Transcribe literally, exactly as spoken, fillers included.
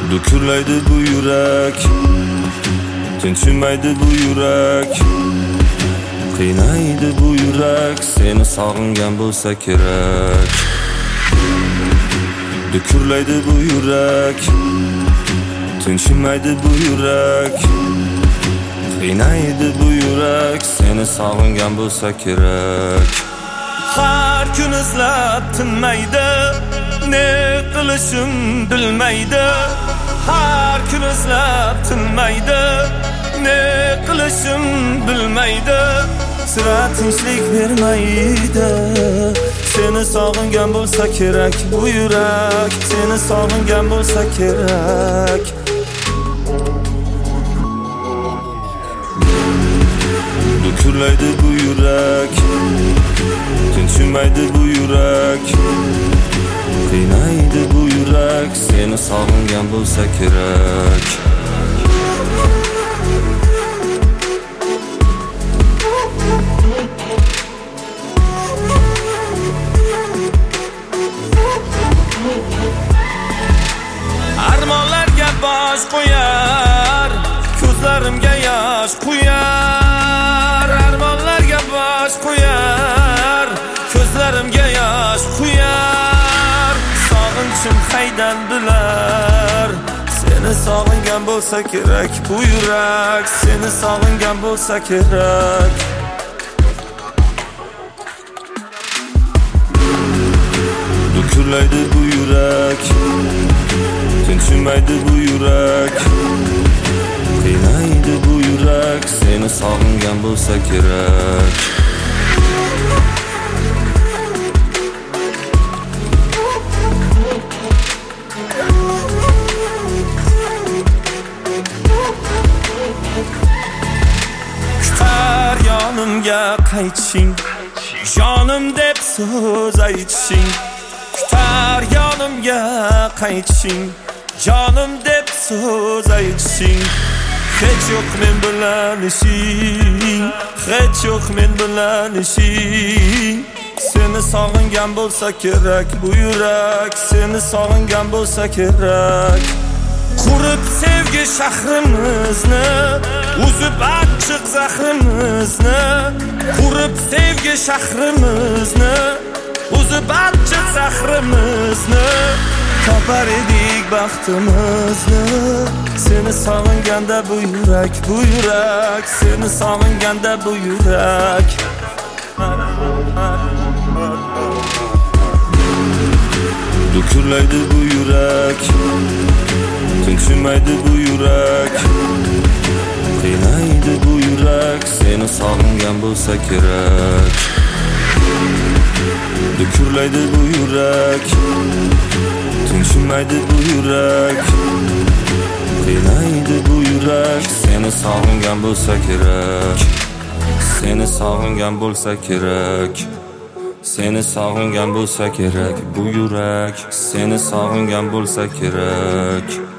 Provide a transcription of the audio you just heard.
Dukurlaydi bu yurak, tinchimaydi bu yurak, qiynaydi bu yurak, seni sog'ingan bo'lsa kerak. Dukurlaydi bu yurak, tinchimaydi bu yurak, qiynaydi bu yurak, seni sog'ingan bo'lsa kerak. Har kun izlab tinmaydi, ne qilishim bilmaydi. Har kun izlab tinmaydi, ne qilishim bilmaydi. Sira tinchlik bermaydi, seni sog'ingan bo'lsa kerak bu yurak, seni sog'ingan bo'lsa kerak. Dukurlaydi bu yurak, tinchimaydi bu yurak, qiynaydi bu yurak, seni sog'ingan bo'lsa kerak. Armonlarga bosh qo'yar, ko'zlarimga yosh quyar. Armonlarga bosh qo'yar, ko'zlarimga yosh quyar. Sog'inchim qaydan bilar, seni sog'ingan bo'lsa kerak bu yurak, seni sog'ingan bo'lsa kerak. Dukurlaydi bu yurak, tinchimaydi bu yurak, qiynaydi bu yurak, seni sog'ingan bo'lsa kerak. Kutar yonimga qaytishing, jonim deb so'z aytishing. Kutar yonimga qaytishing, jonim deb so'z aytishing. Hech yo'q men bilan ishing, hech yo'q men bilan ishing. Seni sog'ingan bo'lsa kerak bu yurak, seni sog'ingan bo'lsa kerak. Qurib sevgi shahrimizni, uzib achchiq zahrimizni. Qurib sevgi shahrimizni, uzib achchiq zahrimizni. Topar edik baxtimizni, seni sog'inganda bu yurak, bu yurak, seni sog'inganda bu yurak. Dukurlaydi bu yurak, tinchimaydi bu yurak, qiynaydi bu yurak, seni sog'ingan bo'lsa kerak. Dukurlaydi bu yurak, tinchimaydi bu yurak, qiynaydi bu yurak, seni sog'ingan bo'lsa kerak. Seni sog'ingan bo'lsa kerak, seni sog'ingan bo'lsa kerak bu yurak, seni sog'ingan bo'lsa kerak.